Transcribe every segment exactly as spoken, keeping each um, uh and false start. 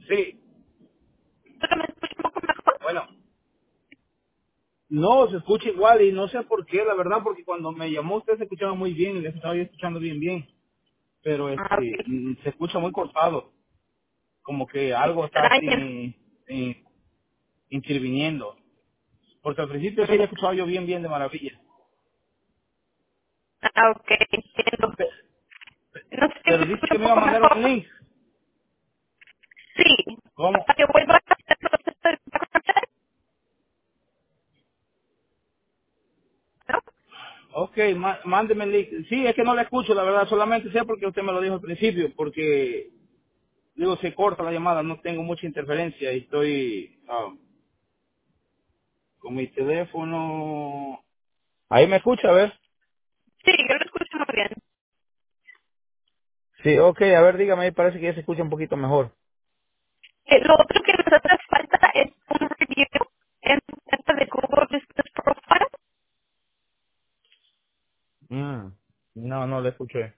Sí, ¿Pero me escucha un poco mejor? bueno. No, se escucha igual y no sé por qué, la verdad, porque cuando me llamó usted se escuchaba muy bien y le estaba yo escuchando bien, bien. Pero Ah, este, ok. mm, se escucha muy cortado, como que algo está Extraño. así eh, interviniendo. Porque al principio sí le Mm. escuchaba yo bien, bien de maravilla. Ah, ok, entiendo. Pe- No sé si me Pero dice escucha que un me iba a poco mandar un mejor. link. Sí. ¿Cómo? Hasta que vuelva a hacer el proceso de background, ¿no? Ok, má- mándeme el link. Sí, es que no le escucho, la verdad, solamente sé porque usted me lo dijo al principio, porque, digo, se corta la llamada, no tengo mucha interferencia y estoy ah, con mi teléfono. Ahí me escucha, a ver. Sí, yo lo escucho muy bien. Sí, ok, a ver, dígame, ahí parece que ya se escucha un poquito mejor. Eh, lo otro que nos hace falta es un review en tu cuenta de Google Business Profile. Mm, no, no le escuché.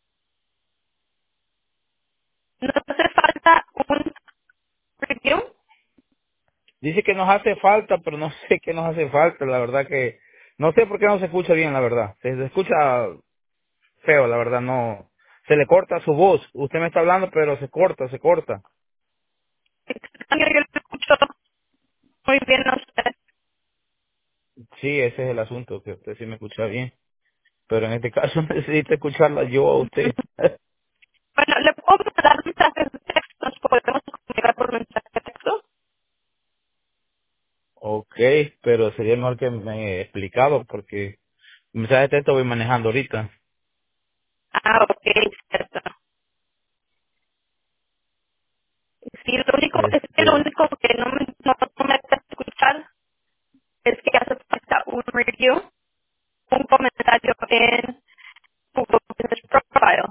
Nos hace falta un review. Dice que nos hace falta, pero no sé qué nos hace falta, la verdad que... No sé por qué no se escucha bien, la verdad. Se, se escucha feo, la verdad, no... Se le corta su voz. Usted me está hablando, pero se corta, se corta. Extraño, yo lo escucho muy bien a usted. Sí, ese es el asunto, que usted sí me escucha bien. Pero en este caso necesito escucharla yo a usted. Bueno, le puedo mandar mensajes de texto, nos podemos comunicar por mensaje de texto. Ok, pero sería mejor que me he explicado, porque mensaje de texto voy manejando ahorita. Ah, ok, cierto. Sí, lo único, es que lo Este, único que no me, no, no me hace escuchar es que hace falta un review, un comentario en Google Business Profile.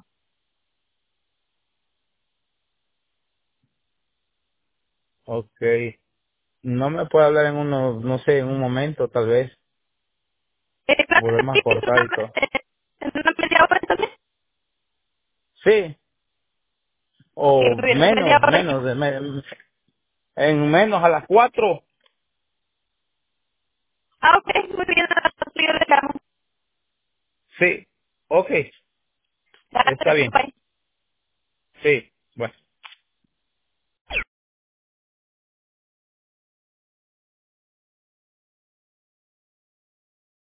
ok. No me puede hablar en uno, no sé, en un momento, tal vez. Eh, claro que Volvemos a sí, en cortar una, y todo. eh, en una media hora también. Sí, Sí, o muy bien, en media menos, hora. menos, de me- en menos a las cuatro. Ah, ok, muy bien, yo le llamo. Sí, ok, está Gracias, bien. bye. Sí, bueno.